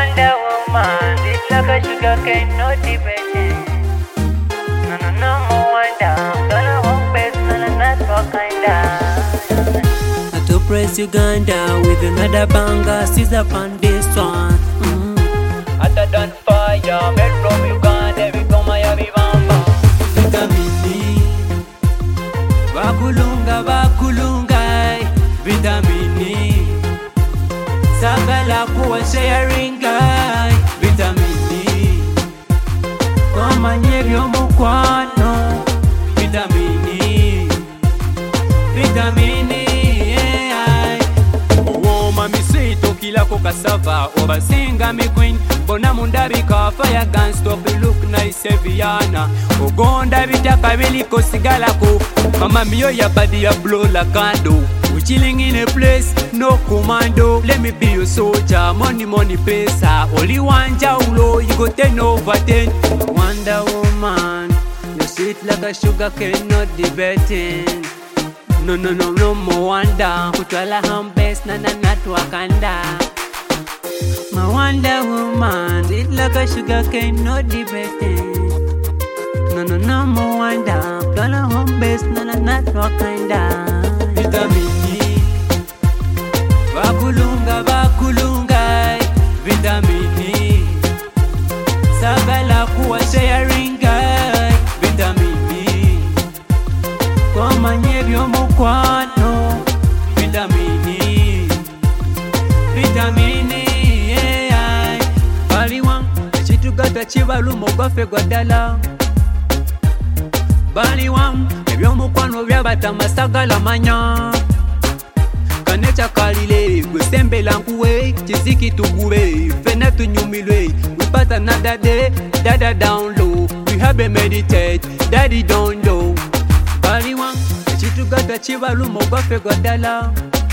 Wonder Woman, it's like a sugar cane, no debating. No, no, no more wonder. Gonna home base, no, no, not for kinda. To praise Uganda with another banger, Caesar on this one. Hotter than fire, made from Uganda, we come Miami Bamba. Vitamin D, bakulunga bakulunga, vitamin D. Sagala kuwa sharing guy, vitamin D. Koma nyebyo mukwano, vitamin D, vitamin D. Kilako cassava over singa me queen bona mundabika fire gun stop look nice Viana ogonda bitaka biliko sigalako mama miyo ya body ya blow la candle we chilling in a place no commando let me be your soldier money money pesa only one jaulo you go 10 over 10 Wonder Woman you sweet like a sugar cane not debating. No, no, no, no more wonder. Kutwala hambes na not Wakanda. My Wonder Woman, it like a sugar cane, no debating. No, no, no more wonder. Kutwala hambes na not Wakanda. Vitamin D, bakulunga bakulunga, vitamin D. Sagala kuwa sharing guy, vitamin D. Koma nyebyo mukwano, vitamin D, vitamin D, yeah. Baliwam, ekitugata kibaluma ogwaffe gwa ddala. Baliwam, ebyomukwano byabata sagala manya. Kanecha kalile, gwe sembela nkuwe, kiziki tugube, fena tunyumilwe. We pass another day, dada down low. We have a meditate, daddy don't know. Baliwam, ekitugata kibaluma ogwaffe gwa ddala.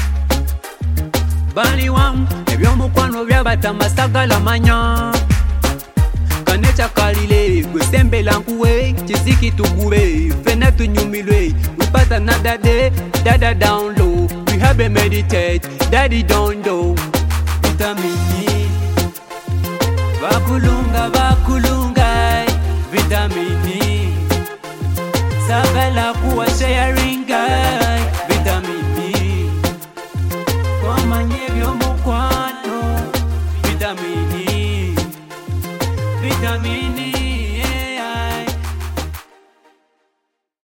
Baliwam, ebyomukwano byabata sagala manya. Kanecha kalile, gwe sembela nkuwe, kiziki tugube, fena tunyumilwe. We pass another day, dada down low. We have a meditate, daddy don't know. Vitamin D, bakulunga bakulunga, vitamin D. Sagala kuwa sharing.